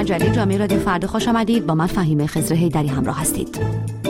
مجله جامعه رادیو فردا خوش آمدید. با من فهیمه خضرهیدری همراه هستید.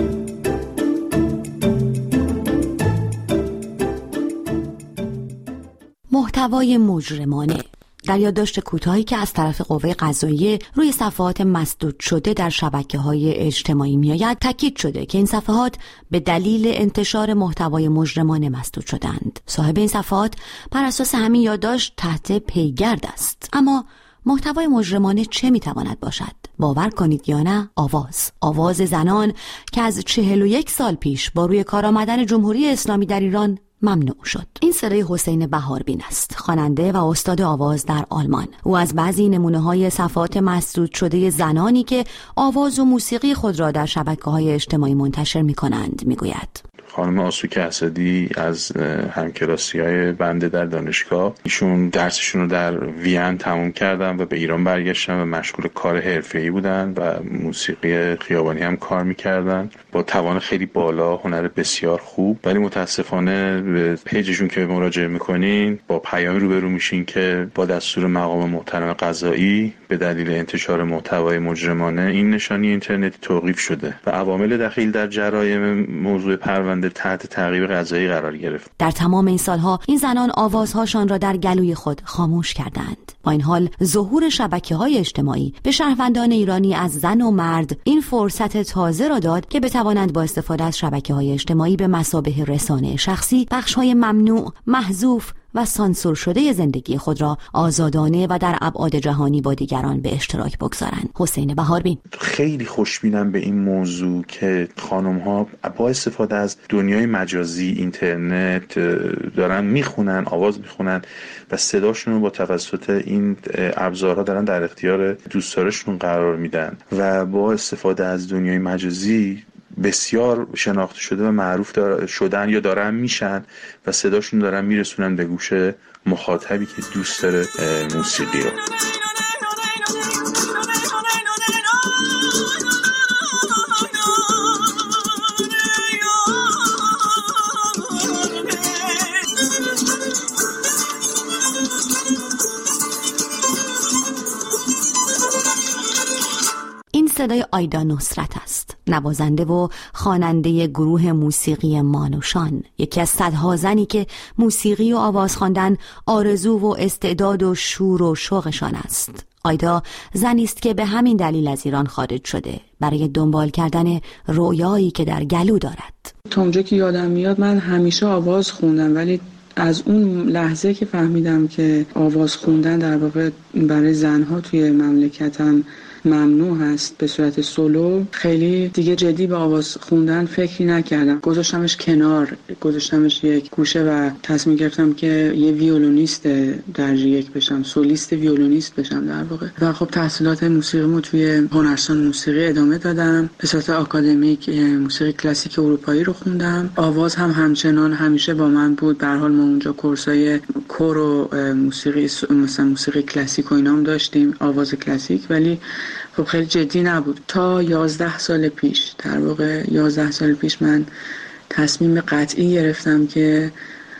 محتوای مجرمانه. در یادداشت کوتاهی که از طرف قوه قضاییه روی صفحات مسدود شده در شبکه‌های اجتماعی میآید، تاکید شده که این صفحات به دلیل انتشار محتوای مجرمانه مسدود شدند. صاحب این صفحات بر اساس همین یادداشت تحت پیگرد است. اما محتوای مجرمانه چه میتواند باشد؟ باور کنید یا نه، آواز زنان که از 41 سال پیش با روی کار آمدن جمهوری اسلامی در ایران ممنوع شد. این صدای حسین بهاربین است، خواننده و استاد آواز در آلمان. او از بعضی نمونه‌های صفحات مسدود شده زنانی که آواز و موسیقی خود را در شبکه‌های اجتماعی منتشر می‌کنند میگوید. خانم آسوک اسدی از همکلاسی‌های بنده در دانشگاه، ایشون درسشون رو در وین تموم کردن و به ایران برگشتن و مشغول کار حرفه‌ای بودن و موسیقی خیابانی هم کار می‌کردن با توان خیلی بالا، هنر بسیار خوب. ولی متاسفانه به پیجشون که مراجعه می‌کنین با پیامی روبرو میشین که با دستور مقام محترم قضایی به دلیل انتشار محتوای مجرمانه این نشانی اینترنتی توقیف شده و عوامل دخیل در جرایم موضوع پرونده تحت تعقیب قضایی قرار گرفت. در تمام این سالها این زنان آوازهاشان را در گلوی خود خاموش کردند. با این حال ظهور شبکه‌های اجتماعی به شهروندان ایرانی از زن و مرد این فرصت تازه را داد که بتوانند با استفاده از شبکه‌های اجتماعی به مثابه رسانه شخصی بخش‌های ممنوع، محذوف و سانسور شده زندگی خود را آزادانه و در ابعاد جهانی با دیگران به اشتراک بگذارند. حسین بهاربین: خیلی خوشبینم به این موضوع که خانم‌ها با استفاده از دنیای مجازی، اینترنت دارن میخونن، آواز میخونن و صداشون رو با توسط این ابزارها دارن در اختیار دوستدارشون قرار میدن و با استفاده از دنیای مجازی بسیار شناخته شده و معروف شدن یا دارن میشن و صداشون دارن میرسونن به گوش مخاطبی که دوست داره موسیقی رو. این صدای آیدا نصرت است، نوازنده و خواننده گروه موسیقی مانوشان، یکی از صدها زنی که موسیقی و آواز خواندن آرزو و استعداد و شور و شوقشان است. آیدا زنی است که به همین دلیل از ایران خارج شده برای دنبال کردن رویایی که در گلو دارد. تا اونجا که یادم میاد من همیشه آواز خوندم، ولی از اون لحظه که فهمیدم که آواز خوندن در واقع برای زنها توی مملکتم ممنوع هست به صورت سولو، خیلی دیگه جدی به آواز خوندن فکری نکردم. گذاشتمش کنار، گذاشتمش یک گوشه و تصمیم گرفتم که یه ویولونیست درجه 1 بشم، سولیست ویولونیست بشم در واقع. و خب تحصیلات موسیقیمو توی هنرستان موسیقی ادامه دادم. به صورت آکادمیک موسیقی کلاسیک اروپایی رو خوندم. آواز هم همچنان همیشه با من بود. به هر حال ما اونجا کورسای کور و موسیقی مثلا موسیقی کلاسیک و اینام داشتیم، آواز کلاسیک، ولی خب خیلی جدی نبود. تا 11 سال پیش، در واقع 11 سال پیش من تصمیم قطعی گرفتم که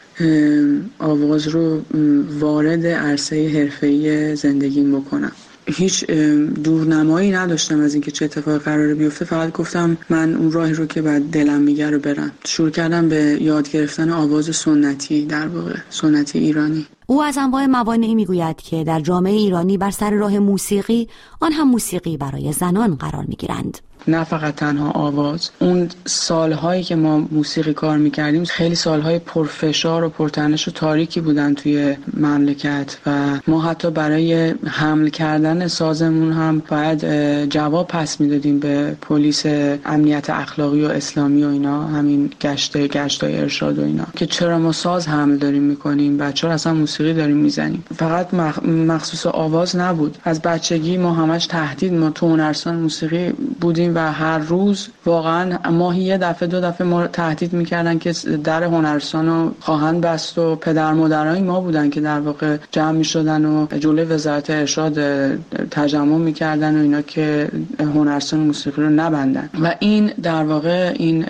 آواز رو وارد عرصه حرفه‌ای زندگیم بکنم. هیچ دورنمایی نداشتم از اینکه چه اتفاقی قراره بیفته، فقط گفتم من اون راهی رو که بعد دلم میگه رو برم. شروع کردم به یاد گرفتن آواز سنتی، در واقع سنتی ایرانی. او از انواع موانعی میگوید که در جامعه ایرانی بر سر راه موسیقی، آن هم موسیقی برای زنان، قرار میگیرند. نه فقط تنها آواز. اون سالهایی که ما موسیقی کار میکردیم خیلی سالهای پرفشار و پرتنش و تاریکی بودن توی مملکت و ما حتی برای حمل کردن سازمون هم باید جواب پس میدادیم به پلیس امنیت اخلاقی و اسلامی و اینا، همین گشتای ارشاد و اینا، که چرا ما ساز حمل داریم میکنیم، بچه‌ها اصلا موسیقی داریم میزنیم. فقط مخصوص آواز نبود، از بچگی ما همش تهدید، ما تو هنرستان موسیقی بودیم بودیم و هر روز واقعا ماهی یه دفعه 2 دفعه ما تهدید میکردن که در هنرستان رو خواهند بست و پدر مادرای ما بودن که در واقع جمع میشدن و جلوی وزارت ارشاد تجمع میکردن و اینا که هنرستان موسیقی رو نبندن و این در واقع این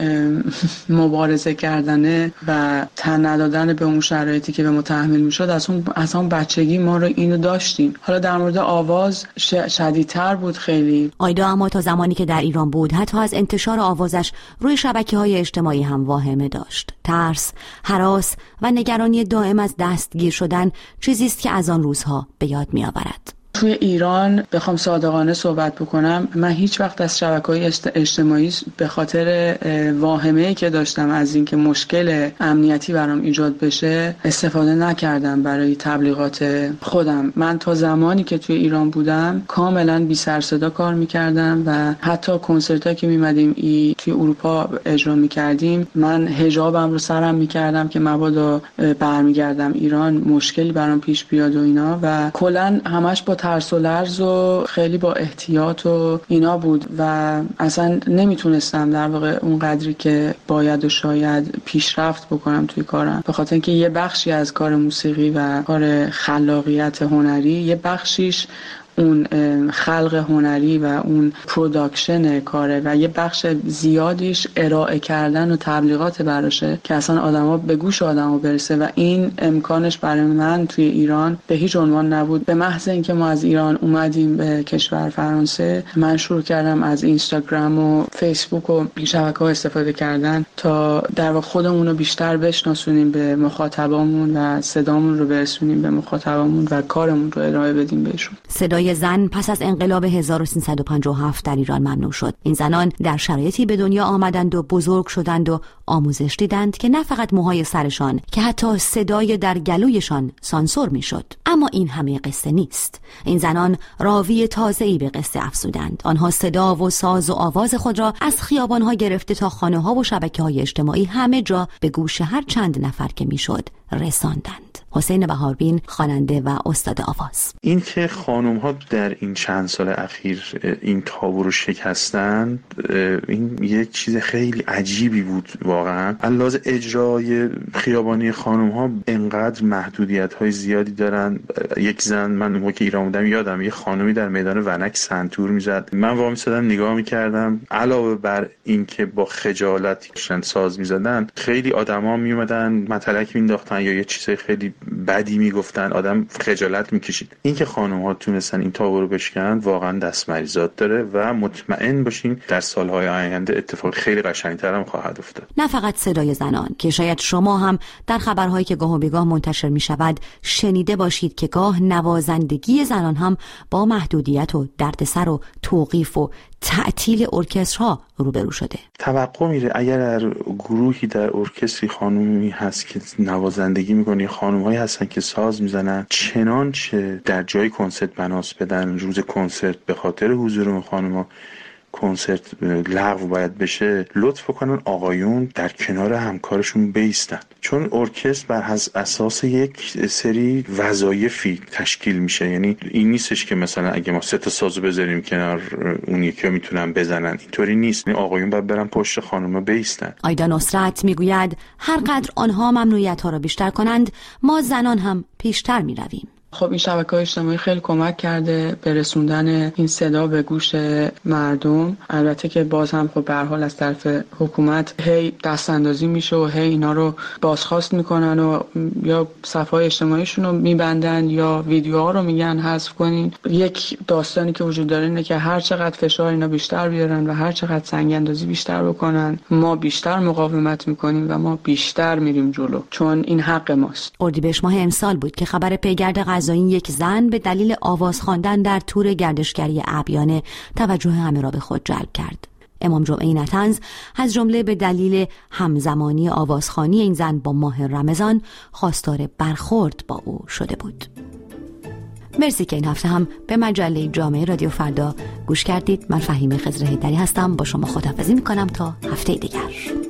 مبارزه کردنه و تن ندادن به اون شرایطی که به ما تحمیل میشد از اون بچگی ما رو اینو داشتیم. حالا در مورد آواز شدیدتر بود خیلی. آیدا اما تا زمانی که در ایران بود حتی از انتشار آوازش روی شبکه‌های اجتماعی هم واهمه داشت. ترس، هراس و نگرانی دائم از دستگیر شدن چیزی است که از آن روزها به یاد می‌آورد. توی ایران بخوام صادقانه صحبت بکنم، من هیچ وقت از شبکه‌های اجتماعی به خاطر واهمه‌ای که داشتم از اینکه مشکل امنیتی برام ایجاد بشه استفاده نکردم برای تبلیغات خودم. من تا زمانی که توی ایران بودم کاملا بی سر صدا کار می‌کردم و حتی کنسرتایی که می‌مدیم توی اروپا اجرا می‌کردیم من حجابم رو سرم می‌کردم که مبادا برمیگردم ایران مشکلی برام پیش بیاد و اینا و کلاً همش با ترس و لرز و خیلی با احتیاط و اینا بود و اصلا نمیتونستم در واقع اون قدری که باید و شاید پیشرفت بکنم توی کارم، به خاطر اینکه یه بخشی از کار موسیقی و کار خلاقیت هنری یه بخشیش اون خلق هنری و اون پروداکشن کاره و یه بخش زیادیش ارائه کردن و تبلیغات براشه که اصلا آدما به گوش آدما برسه و این امکانش برای من توی ایران به هیچ عنوان نبود. به محض اینکه ما از ایران اومدیم به کشور فرانسه من شروع کردم از اینستاگرام و فیسبوک و شبکه‌ها استفاده کردن تا در واقع خودمون رو بیشتر بشناسونیم به مخاطبامون و صدامون رو برسونیم به مخاطبامون و کارمون رو ارائه بدیم بهشون. صدای زن پس از انقلاب 1357 در ایران ممنوع شد. این زنان در شرایطی به دنیا آمدند و بزرگ شدند و آموزش دیدند که نه فقط موهای سرشان که حتی صدای در گلویشان سانسور میشد. اما این همه قصه نیست. این زنان راوی تازه‌ای به قصه افزودند. آنها صدا و ساز و آواز خود را از خیابان‌ها گرفته تا خانه‌ها و شبکه‌های اجتماعی همه جا به گوش هر چند نفر که میشد رساندند. حسین بهاربین، خواننده و استاد آواز. این که خانم‌ها در این چند سال اخیر این تابو رو شکستند، این یک چیز خیلی عجیبی بود واقعا. علاوه اجرای خیابانی خانم‌ها انقدر محدودیت‌های زیادی دارن. یک زن، من موقعی که ایران بودم یادم یه خانمی در میدان ونک سنتور میزد، من وامی شدم نگاه میکردم. علاوه بر این که با خجالت ساز میزدن، خیلی آدما میومدن متلک مینداختن یا یه چیزای خیلی بدی میگفتن، آدم خجالت میکشید. این که خانم‌ها تونستن این تابو رو بشکنن واقعا دست مریزاد داره و مطمئن باشین در سالهای آینده اتفاق خیلی قشنگ‌تر هم خواهد افتاد. نه فقط صدای زنان که شاید شما هم در خبرهایی که گاه و بیگاه منتشر میشود شنیده باشید که گاه نوازندگی زنان هم با محدودیت و دردسر و توقیف و تعطیل ارکسترها روبرو شده. توقع میره اگر در گروهی در ارکستری خانومی هست که نوازندگی میکنه، خانم‌هایی هستن که ساز میزنن، چنانچه در جای کنسرت بناس بدن روز کنسرت به خاطر حضور اون خانم‌ها کنسرت لغو باید بشه، لطف کنن آقایون در کنار همکارشون بیستن، چون ارکستر بر اساس یک سری وظایفی تشکیل میشه. یعنی این نیستش که مثلا اگه ما 3 تا سازو بذاریم کنار اون یکی رو میتونن بزنن، اینطوری نیست. این آقایون باید برن پشت خانوما بیستن. آیدا نصرت میگوید هر قدر آنها ممنوعیت ها را بیشتر کنند ما زنان هم پیشتر میرویم. خب این شبکه‌های اجتماعی خیلی کمک کرده به رسوندن این صدا به گوش مردم. البته که باز هم خب به هر حال از طرف حکومت هی دستاندازی میشه و هی اینا رو بازخواست میکنن و یا صفحات اجتماعیشون رو میبندن یا ویدیوها رو میگن حذف کنین. یک داستانی که وجود داره اینه که هر چقدر فشار اینا بیشتر بیارن و هر چقدر سنگ اندازی بیشتر بکنن ما بیشتر مقاومت میکنیم و ما بیشتر میریم جلو، چون این حق ماست. اردیبهشت ماه امسال بود که خبر پیگرد این یک زن به دلیل آواز خواندن در تور گردشگری اعبیانه توجه همه را به خود جلب کرد. امام جمعه نطنز از جمله به دلیل همزمانی آوازخوانی این زن با ماه رمضان خواستار برخورد با او شده بود. مرسی که این هفته هم به مجله جامعه رادیو فردا گوش کردید. من فهیمه خضر حیدری هستم، با شما خداحافظی میکنم تا هفته دیگر.